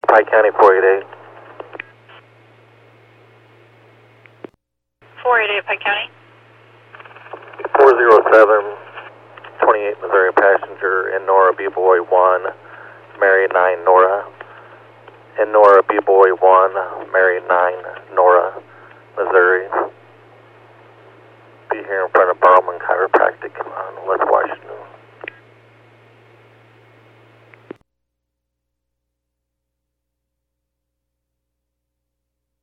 Pike County 488. 488 Pike County. 407, 28 Missouri passenger in Nora B-Boy 1, Mary 9 Nora. In Nora B-Boy 1,